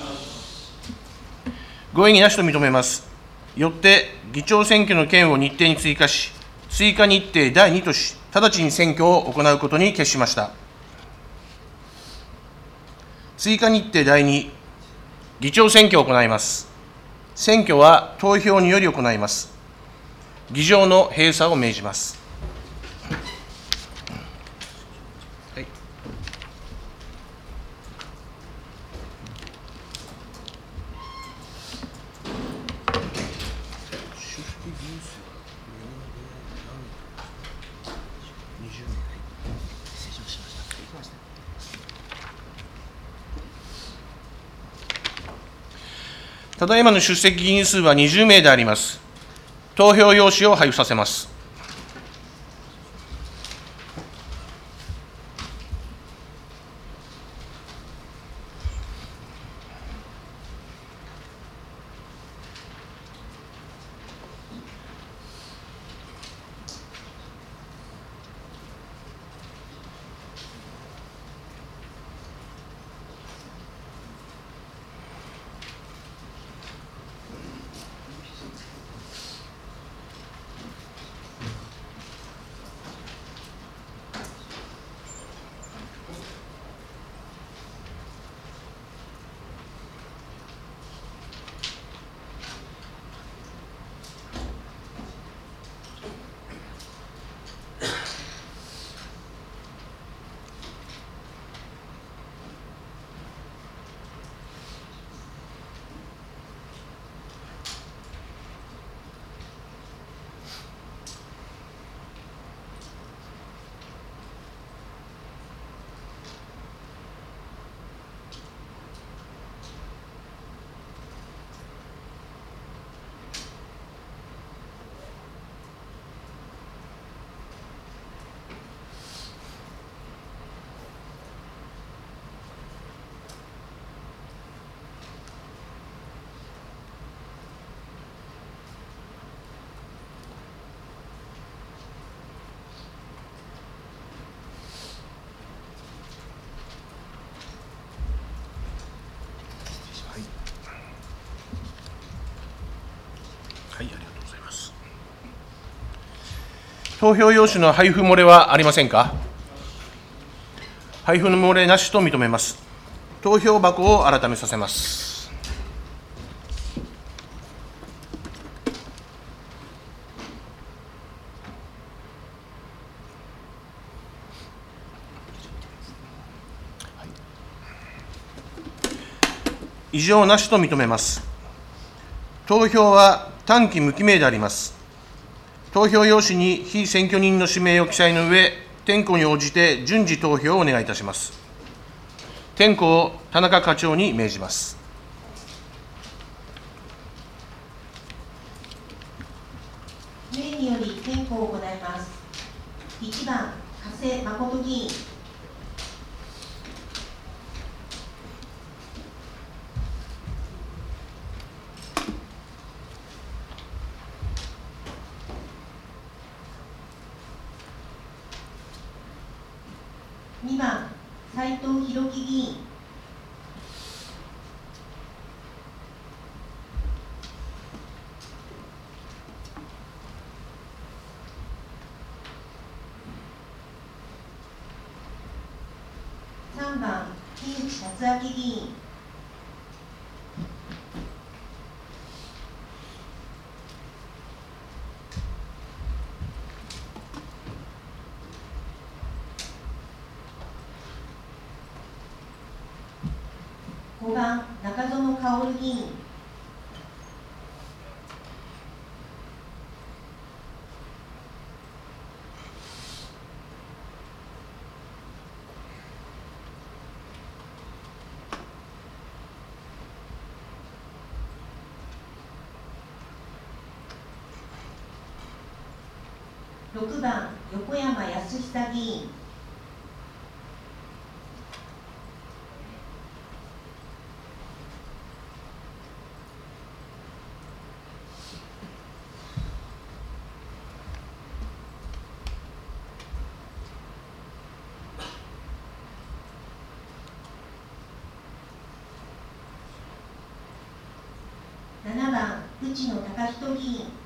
ご異議なしと認めます。よって、議長選挙の件を日程に追加し、追加日程第2とし、直ちに選挙を行うことに決しました。追加日程第2、議長選挙を行います。選挙は投票により行います。 議場の閉鎖を命じます。ただいまの出席議員数は20名であります。投票用紙を配布させます。はい、ありがとうございます。投票用紙の配布漏れはありませんか。配布の漏れなしと認めます。投票箱を改めさせます。異常なしと認めます。投票は短期無記名であります。投票用紙に被選挙人の氏名を記載の上、点呼に応じて順次投票をお願いいたします。点呼を田中課長に命じます。 例により点呼を行います。1番、加瀬誠議員。2番、斉藤弘樹議員。3番、木内達明議員。5番、中園薫議員。6番、横山康久議員。7番、内野貴人議員。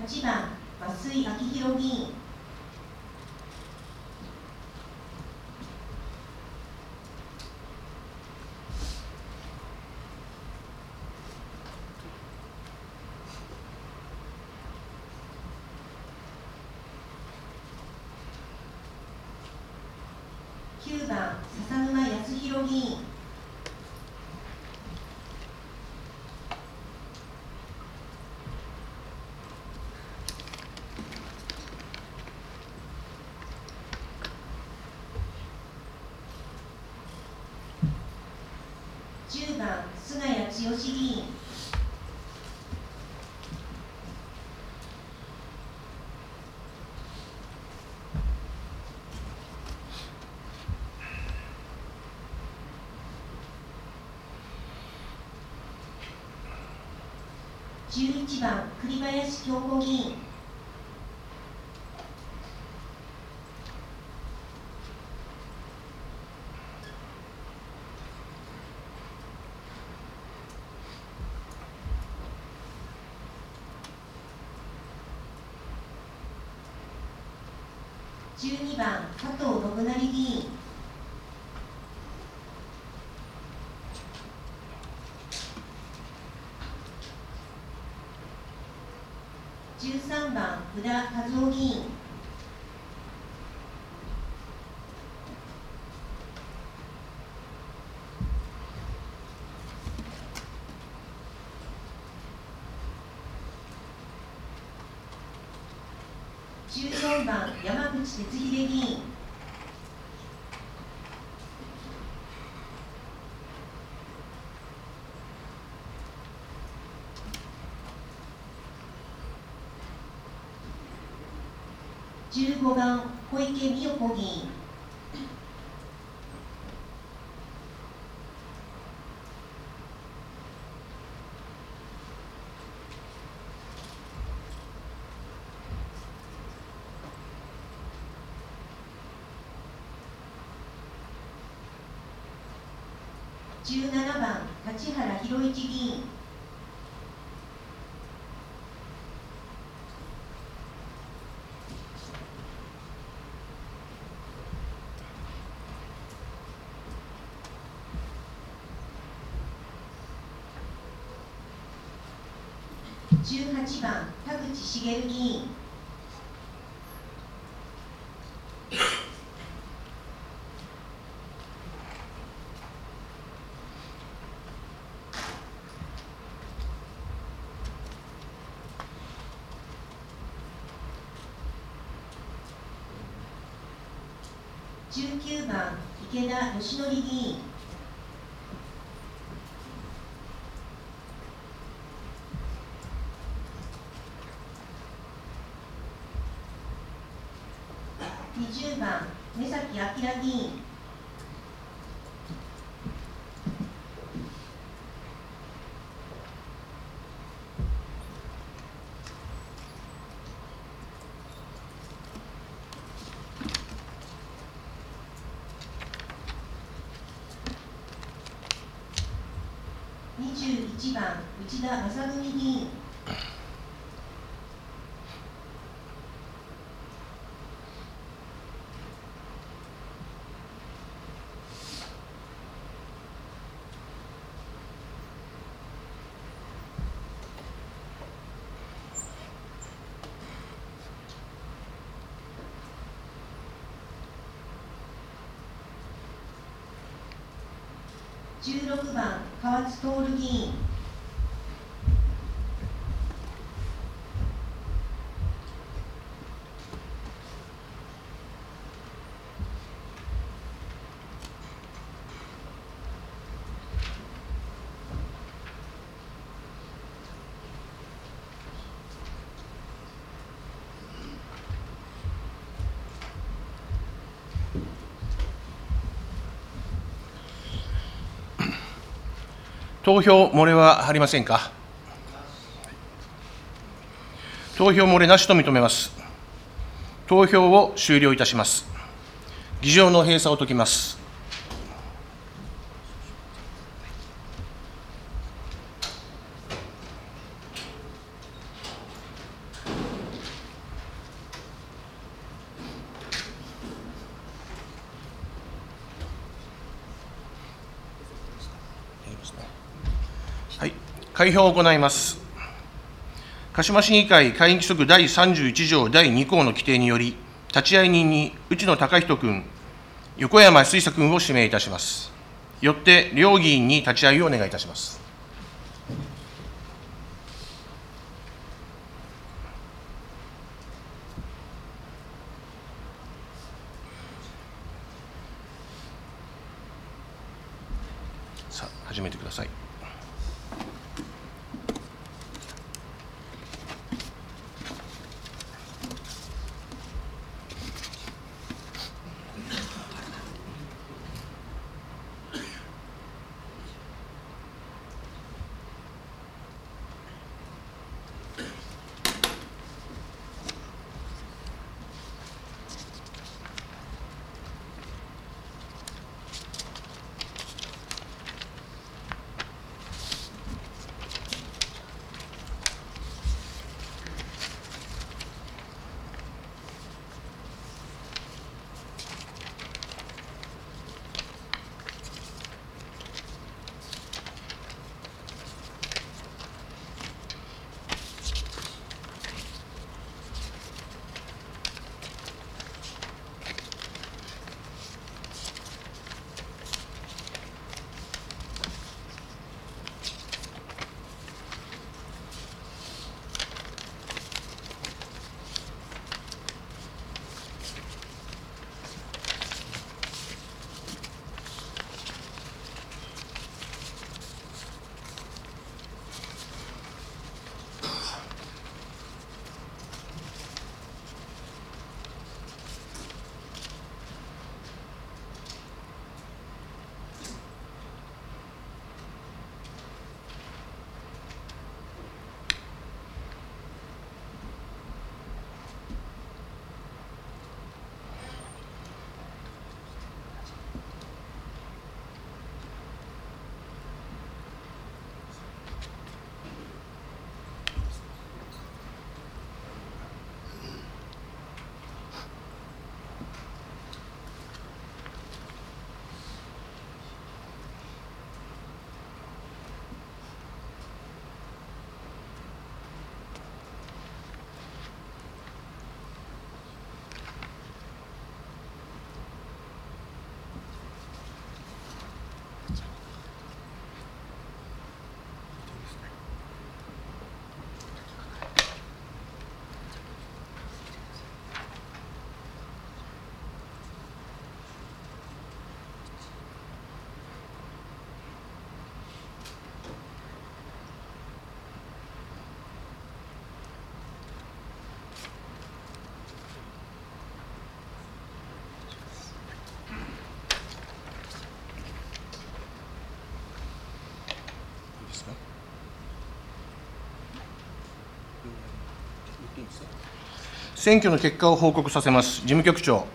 8番、増井明弘議員。9番、笹沼康弘議員。10番、菅谷剛議員。11番、栗林京子議員。12番、加藤信成議員。13番、宇田和夫議員。14番、山口哲秀議員。15番、小池美代子議員。17番、立原宏一議員。18番、田口茂議員。19番、池田義則議員。20番、目崎明議員。21番、内田正文議員。16番、河津徹議員。 投票漏れはありませんか。投票漏れなしと認めます。投票を終了いたします。議場の閉鎖を解きます。 はい、開票を行います。鹿島市議会会員規則第31条第2項の規定により、立会人に内野貴人君、横山水佐君を指名いたします。よって両議員に立ち会いをお願いいたします。さあ、始めてください。選挙の結果を報告させます。事務局長。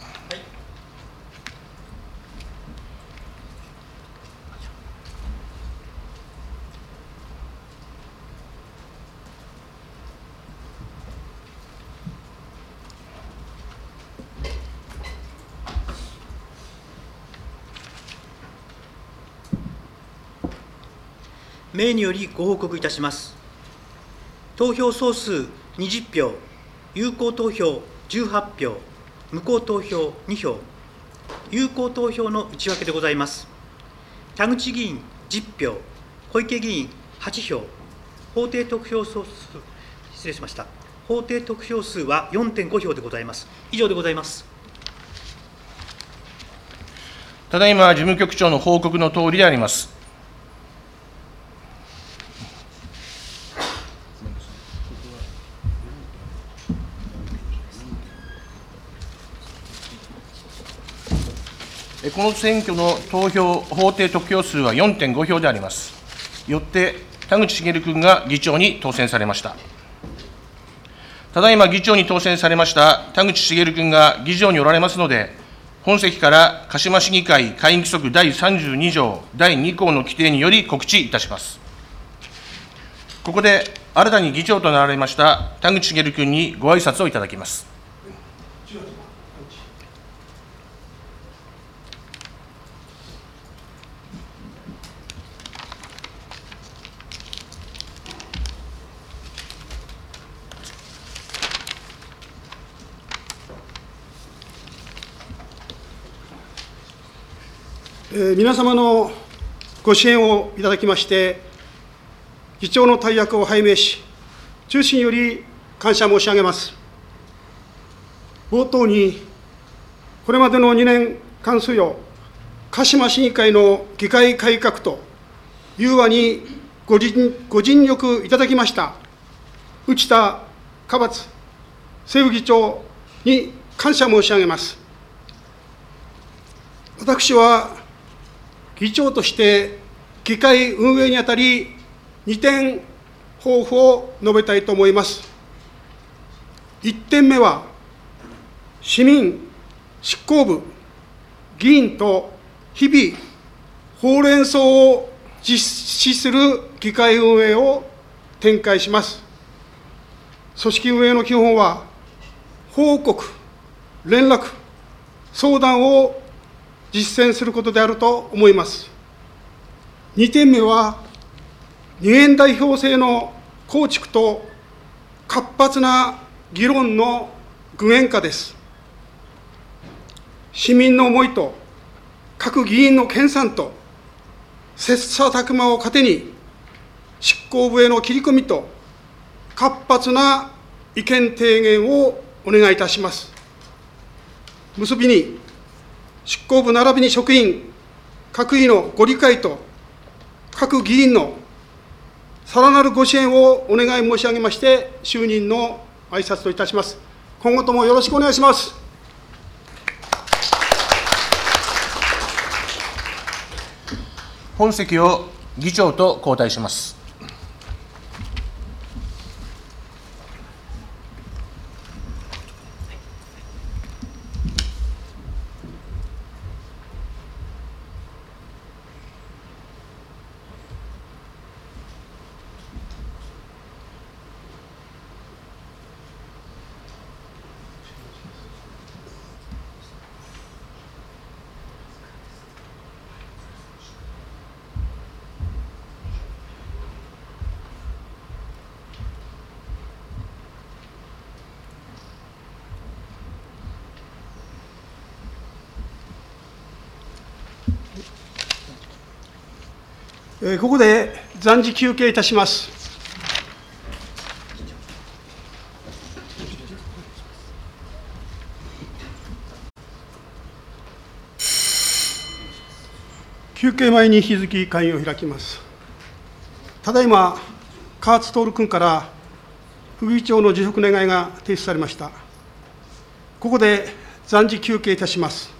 名によりご報告いたします。投票総数20票、有効投票18票、無効投票2票、有効投票の内訳でございます。田口議員10票、小池議員8票、法定得票総数、失礼しました。法定得票数は 4.5 票でございます。以上でございます。 ただいま事務局長の報告のとおりであります。この選挙の法定得票数は 4.5 票であります。よって田口茂君が議長に当選されました。ただいま議長に当選されました田口茂君が議場におられますので、本席から鹿島市議会会員規則第32条第2項の規定により告知いたします。ここで新たに議長となられました田口茂君にご挨拶をいただきます。 皆様のご支援をいただきまして、議長の大役を拝命し、衷心より感謝申し上げます。冒頭に、これまでの2年間数よ、鹿島市議会の議会改革と融和にご尽力いただきました内田嘉罰政務議長に感謝申し上げます。私は議長として議会運営にあたり、2点抱負を述べたいと思います。1点目は、市民、執行部、議員と日々、ほうれん草を実施する議会運営を展開します。組織運営の基本は、報告、連絡、相談を実践することであると思います。2点目は、二元代表制の構築と活発な議論の具現化です。市民の思いと各議員の研鑽と切磋琢磨を糧に、執行部への切り込みと活発な意見提言をお願いいたします。結びに、執行部並びに職員、各位のご理解と各議員のさらなるご支援をお願い申し上げまして、就任の挨拶といたします。今後ともよろしくお願いします。 本席を議長と交代します。 ここで暫時休憩いたします。休憩前に引き続き会議を開きます。ただいま、河津徹君から副議長の辞職願が提出されました。ここで暫時休憩いたします。